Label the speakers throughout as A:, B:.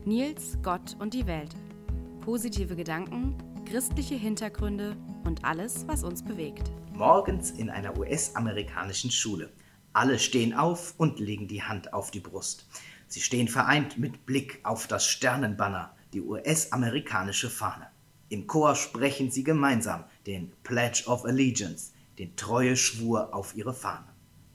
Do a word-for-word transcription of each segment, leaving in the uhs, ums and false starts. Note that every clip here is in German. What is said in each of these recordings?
A: Nils, Gott und die Welt. Positive Gedanken, christliche Hintergründe und alles, was uns bewegt.
B: Morgens in einer U S-amerikanischen Schule. Alle stehen auf und legen die Hand auf die Brust. Sie stehen vereint mit Blick auf das Sternenbanner, die U S-amerikanische Fahne. Im Chor sprechen sie gemeinsam den Pledge of Allegiance, den Treueschwur auf ihre Fahne.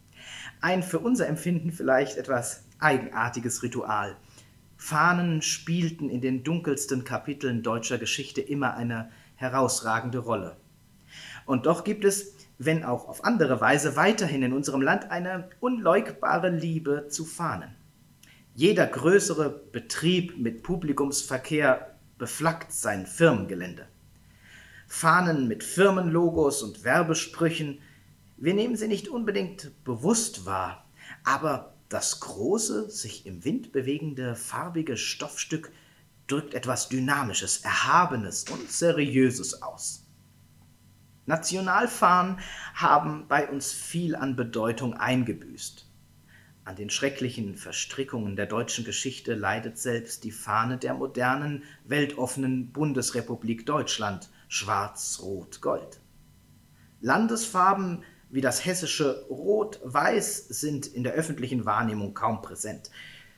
B: Ein für unser Empfinden vielleicht etwas eigenartiges Ritual. Fahnen spielten in den dunkelsten Kapiteln deutscher Geschichte immer eine herausragende Rolle. Und doch gibt es, wenn auch auf andere Weise, weiterhin in unserem Land eine unleugbare Liebe zu Fahnen. Jeder größere Betrieb mit Publikumsverkehr beflaggt sein Firmengelände. Fahnen mit Firmenlogos und Werbesprüchen, wir nehmen sie nicht unbedingt bewusst wahr, aber das große, sich im Wind bewegende, farbige Stoffstück drückt etwas Dynamisches, Erhabenes und Seriöses aus. Nationalfahnen haben bei uns viel an Bedeutung eingebüßt. An den schrecklichen Verstrickungen der deutschen Geschichte leidet selbst die Fahne der modernen, weltoffenen Bundesrepublik Deutschland, schwarz-rot-gold. Landesfarben wie das hessische Rot-Weiß sind in der öffentlichen Wahrnehmung kaum präsent.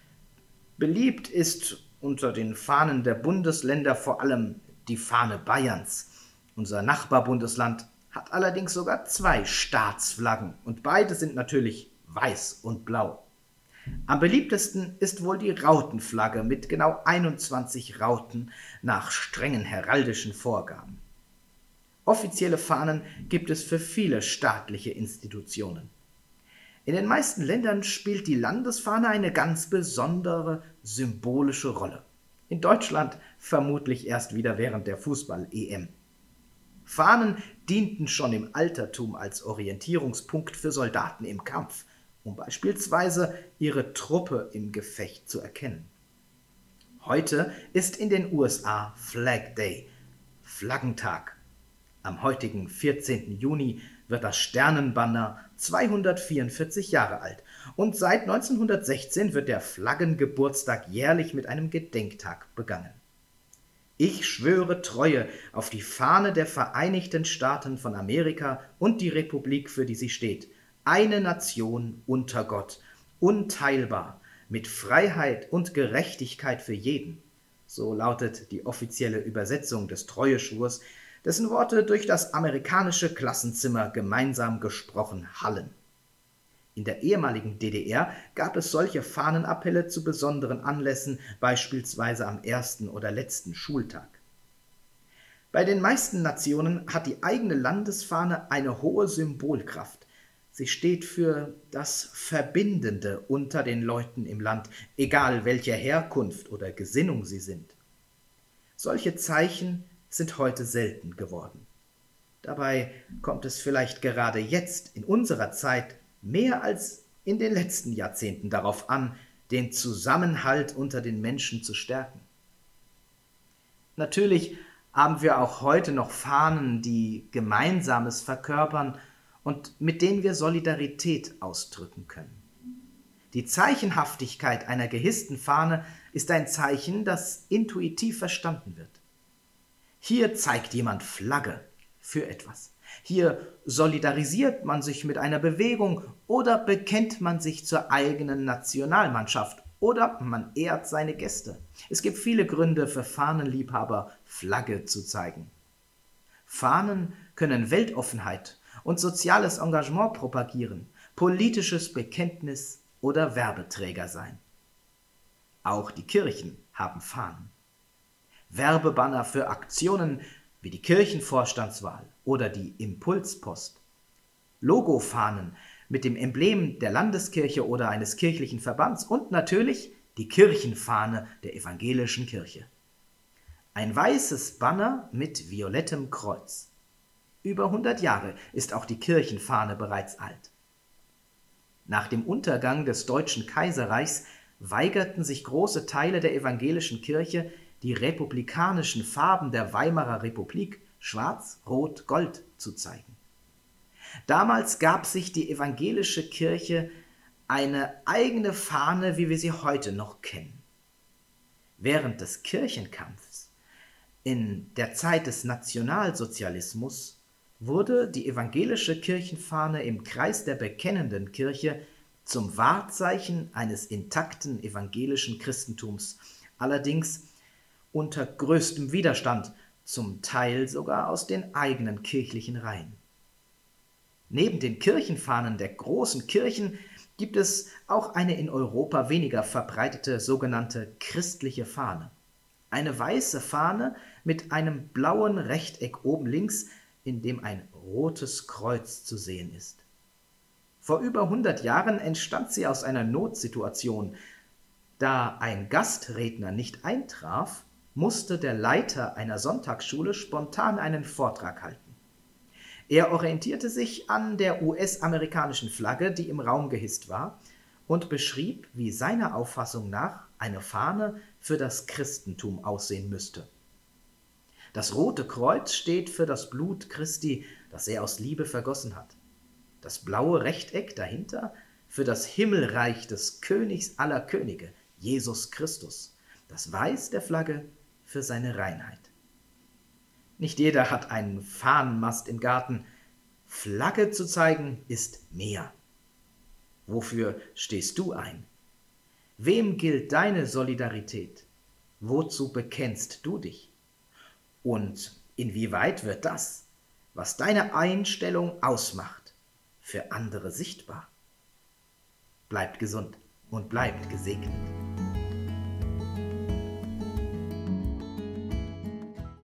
B: Beliebt ist unter den Fahnen der Bundesländer vor allem die Fahne Bayerns. Unser Nachbarbundesland hat allerdings sogar zwei Staatsflaggen und beide sind natürlich weiß und blau. Am beliebtesten ist wohl die Rautenflagge mit genau einundzwanzig Rauten nach strengen heraldischen Vorgaben. Offizielle Fahnen gibt es für viele staatliche Institutionen. In den meisten Ländern spielt die Landesfahne eine ganz besondere symbolische Rolle. In Deutschland vermutlich erst wieder während der Fußball-E M. Fahnen dienten schon im Altertum als Orientierungspunkt für Soldaten im Kampf, um beispielsweise ihre Truppe im Gefecht zu erkennen. Heute ist in den U S A Flag Day, Flaggentag. Am heutigen vierzehnten Juni wird das Sternenbanner zweihundertvierundvierzig Jahre alt und seit neunzehnhundertsechzehn wird der Flaggengeburtstag jährlich mit einem Gedenktag begangen. Ich schwöre Treue auf die Fahne der Vereinigten Staaten von Amerika und die Republik, für die sie steht, eine Nation unter Gott, unteilbar, mit Freiheit und Gerechtigkeit für jeden. So lautet die offizielle Übersetzung des Treueschwurs, dessen Worte durch das amerikanische Klassenzimmer gemeinsam gesprochen hallen. In der ehemaligen D D R gab es solche Fahnenappelle zu besonderen Anlässen, beispielsweise am ersten oder letzten Schultag. Bei den meisten Nationen hat die eigene Landesfahne eine hohe Symbolkraft. Sie steht für das Verbindende unter den Leuten im Land, egal welcher Herkunft oder Gesinnung sie sind. Solche Zeichen sind heute selten geworden. Dabei kommt es vielleicht gerade jetzt in unserer Zeit mehr als in den letzten Jahrzehnten darauf an, den Zusammenhalt unter den Menschen zu stärken. Natürlich haben wir auch heute noch Fahnen, die Gemeinsames verkörpern und mit denen wir Solidarität ausdrücken können. Die Zeichenhaftigkeit einer gehissten Fahne ist ein Zeichen, das intuitiv verstanden wird. Hier zeigt jemand Flagge für etwas. Hier solidarisiert man sich mit einer Bewegung oder bekennt man sich zur eigenen Nationalmannschaft oder man ehrt seine Gäste. Es gibt viele Gründe für Fahnenliebhaber, Flagge zu zeigen. Fahnen können Weltoffenheit und soziales Engagement propagieren, politisches Bekenntnis oder Werbeträger sein. Auch die Kirchen haben Fahnen. Werbebanner für Aktionen wie die Kirchenvorstandswahl oder die Impulspost. Logofahnen mit dem Emblem der Landeskirche oder eines kirchlichen Verbands und natürlich die Kirchenfahne der evangelischen Kirche. Ein weißes Banner mit violettem Kreuz. Über hundert Jahre ist auch die Kirchenfahne bereits alt. Nach dem Untergang des Deutschen Kaiserreichs weigerten sich große Teile der evangelischen Kirche, die republikanischen Farben der Weimarer Republik, schwarz, rot, gold, zu zeigen. Damals gab sich die evangelische Kirche eine eigene Fahne, wie wir sie heute noch kennen. während des Kirchenkampfs, in der Zeit des Nationalsozialismus, wurde die evangelische Kirchenfahne im Kreis der bekennenden Kirche zum Wahrzeichen eines intakten evangelischen Christentums, allerdings unter größtem Widerstand, zum Teil sogar aus den eigenen kirchlichen Reihen. Neben den Kirchenfahnen der großen Kirchen gibt es auch eine in Europa weniger verbreitete sogenannte christliche Fahne. Eine weiße Fahne mit einem blauen Rechteck oben links, in dem ein rotes Kreuz zu sehen ist. Vor über hundert Jahren entstand sie aus einer Notsituation. Da ein Gastredner nicht eintraf, musste der Leiter einer Sonntagsschule spontan einen Vortrag halten. Er orientierte sich an der U S-amerikanischen Flagge, die im Raum gehisst war, und beschrieb, wie seiner Auffassung nach eine Fahne für das Christentum aussehen müsste. Das rote Kreuz steht für das Blut Christi, das er aus Liebe vergossen hat. Das blaue Rechteck dahinter für das Himmelreich des Königs aller Könige, Jesus Christus. Das Weiß der Flagge für seine Reinheit. Nicht jeder hat einen Fahnenmast im Garten. Flagge zu zeigen ist mehr. Wofür stehst du ein? Wem gilt deine Solidarität? Wozu bekennst du dich? Und inwieweit wird das, was deine Einstellung ausmacht, für andere sichtbar? Bleibt gesund und bleibt gesegnet.